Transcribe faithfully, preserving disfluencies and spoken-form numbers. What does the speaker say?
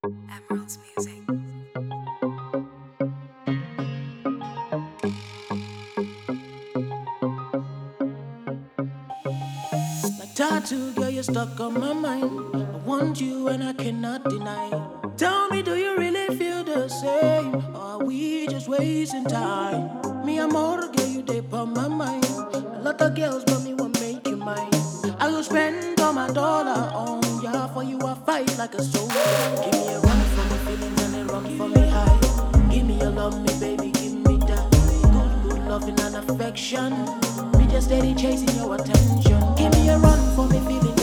Emerald's music. Like tattoo, girl, you're stuck on my mind. I want you and I cannot deny. Tell me, do you really feel the same? Or are we just wasting time? Me, I'm more girl, you deep on my mind. A lot of girls, but me won't make you mine. I will spend all my dollar on ya. For you, I fight like a soldier. Give me a run for me feelings and a run for me high. Give me your love, me baby, give me that. Good, good loving and affection. Me just steady chasing your attention. Give me a run for me feeling